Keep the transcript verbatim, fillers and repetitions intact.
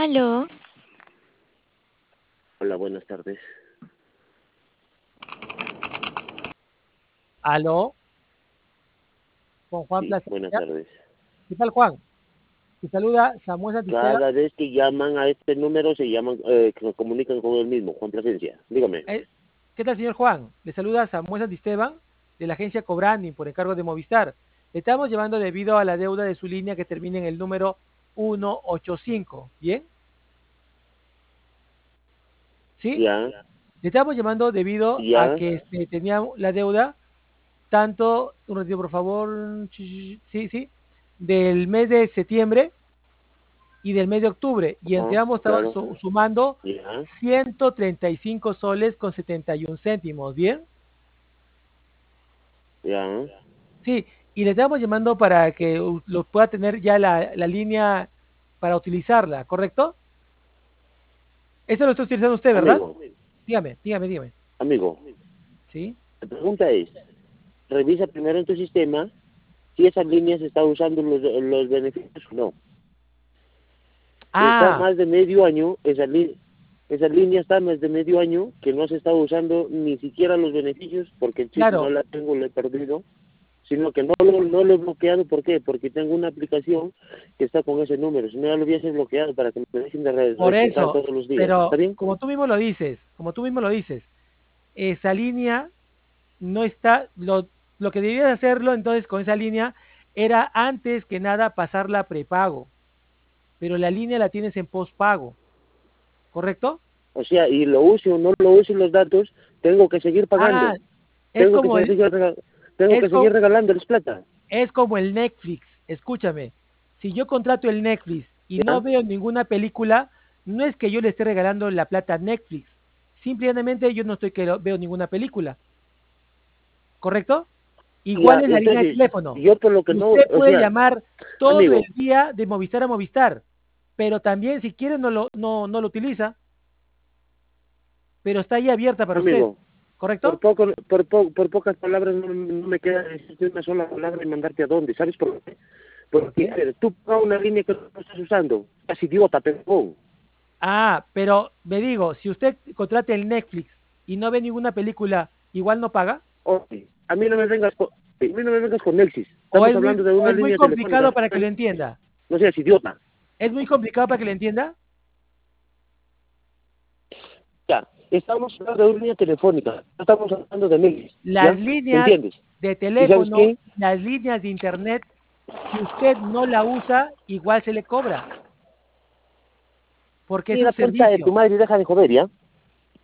Aló, Hola, buenas tardes. Aló, con Juan Sí, Plaza. buenas tardes. ¿Qué tal, Juan? Te saluda Samuel Santisteban. Cada vez que llaman a este número se llaman, eh, que se comunican con el mismo, Juan Plasencia. Dígame. Eh, ¿Qué tal, señor Juan? Le saluda Samuel Santisteban de la agencia Cobranding por encargo de Movistar. Le estamos llevando debido a la deuda de su línea que termina en el número ciento ochenta y cinco. ¿Bien? ¿Sí? Ya, Le estamos llamando debido a ya, que este, tenía la deuda tanto, un ratito por favor, sí, sí, del mes de septiembre y del mes de octubre, y entre ajá, ambos estaban claro, su- sumando ya, ciento treinta y cinco soles con setenta y un céntimos, ¿bien? ya. Sí, y le estamos llamando para que u- lo pueda tener ya la, la línea para utilizarla, ¿correcto? Eso lo está utilizando usted, ¿verdad? Amigo, Dígame, dígame, dígame. amigo, ¿Sí? la pregunta es, revisa primero en tu sistema si esas líneas están usando los, los beneficios o no. Está Ah, más de medio año, esa, li- esa línea está más de medio año que no se está usando ni siquiera los beneficios porque el chip no claro, la tengo, lo he perdido, sino que no lo, no lo he bloqueado. ¿Por qué? Porque tengo una aplicación que está con ese número. Si no, ya lo hubiese bloqueado para que me dejen de re- por respetar eso, todos los días. ¿Está pero bien? como tú mismo lo dices, como tú mismo lo dices, esa línea no está, lo, lo que debías hacerlo entonces con esa línea era antes que nada pasarla a prepago, pero la línea la tienes en postpago, ¿correcto? O sea, y lo use o no lo use los datos, tengo que seguir Ah, pagando. es Tengo que como el, seguir, rega- tengo es que seguir co- regalándoles plata. es como el Netflix, escúchame, si yo contrato el Netflix y no ¿Ya? veo ninguna película, no es que yo le esté regalando la plata a Netflix, simplemente yo no estoy que lo- veo ninguna película, ¿correcto? Igual Ya, es la línea de entonces, teléfono. yo por lo que no, Usted o puede sea, llamar todo el amigo, día de Movistar a Movistar, pero también si quiere no lo, no, no lo utiliza, pero está ahí abierta para usted, amigo, por ¿correcto? poco, por, po- por pocas palabras no, no me queda decirte una sola palabra y mandarte a dónde. ¿Sabes por qué? ¿Por Porque, a qué? ver, tú pagas una línea que no estás usando. Es idiota, pegón. Ah, pero me digo, si usted contrata el Netflix y no ve ninguna película, igual no paga, Oye, a mí no me vengas con, a mí no me vengas con Nexis. o Estamos es muy, hablando de o una es muy línea complicado telefónica. para que lo entienda. No seas idiota. Es muy complicado para que lo entienda. Ya, estamos hablando de una línea telefónica. No estamos hablando de Nexis. Las ¿Ya? ¿Me líneas entiendes? de ¿Y sabes teléfono, qué? las líneas de internet, si usted no la usa, igual se le cobra, porque es Y un la concha de tu servicio. madre, deja de joder, ¿ya?